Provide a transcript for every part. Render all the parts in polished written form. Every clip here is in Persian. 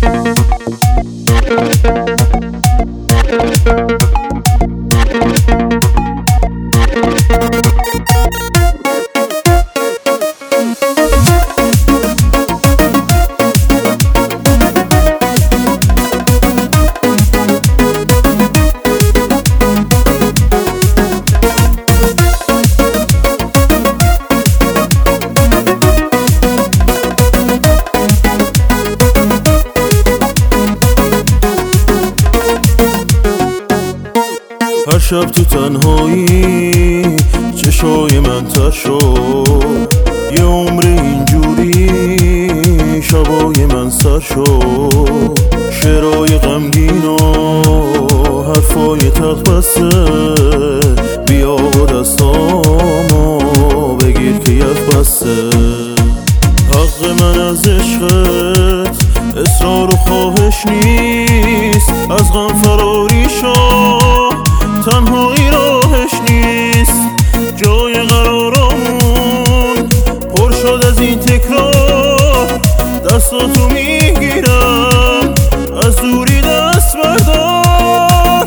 هر شب تو تنهایی چشای من تر شد، یه عمر اینجوری شبای من سر شد. شعرهای غمگین و حرفای تلخ بسته، بیا و دستامو بگیر که یخ بسته. حق من از عشقت اصرار و خواهش نیست، از غم فراری شو تنهایی راهش نیست. جای قرارمون پر شد از این تکرار، دستاتو میگیرم از دوری دست بردار.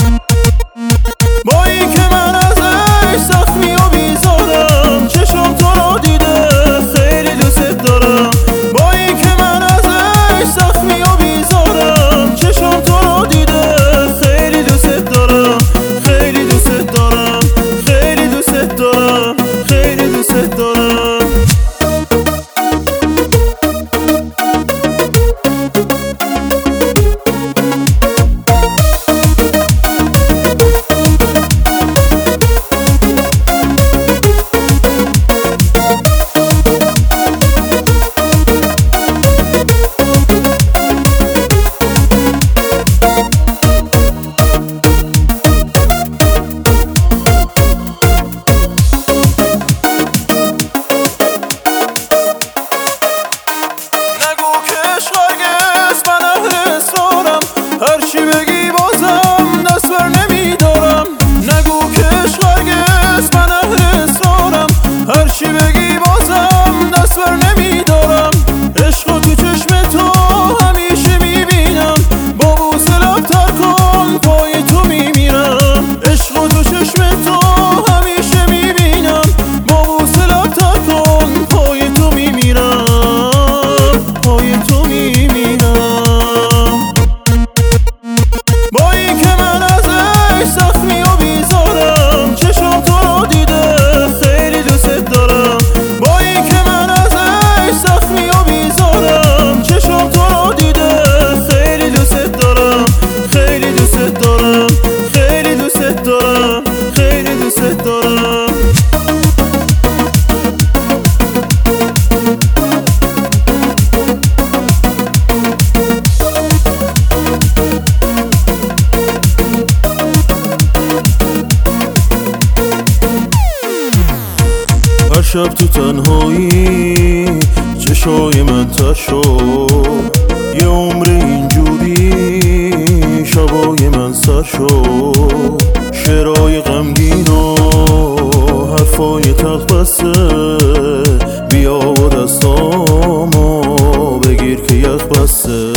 با این که من ازش زخمی و بیزارم، چشم تو رو دیده خیلی دوست دارم. با این که من ازش زخمی و بیزارم، چشم تو رو دیده خیلی دوست دارم. خیلی دوست دارم، خیلی دوست دارم، خیلی دوست دارم. هرچی بگی بازم دست بر نمیدارم. نگو که عشق هرگز من اهل اصرارم. هرچی بگی بازم دست بر نمیدارم. عشق تو چشم تو همیشه میبینم، با بوسه لب تر کن پای تو میمیرم. عشق تو چشم تو همیشه میبینم، با بوسه لب تر کن پای تو میمیرم، پای تو میمیرم. با این که من ازش زخمی و بیزارم، چشم تو رو دیده خیلی دوست دارم. با این که من ازش زخمی و بیزارم، چشم تو رو دیده خیلی دوست دارم. خیلی دوست دارم، خیلی دوست دارم، خیلی دوست دارم. هر شب تو تنهایی چشای من تر شد، یه عمر اینجوری شبای من سر شد. شعرهای غمگین و حرفای تلخ بسته، بیا و دستامو بگیر که یخ بسته.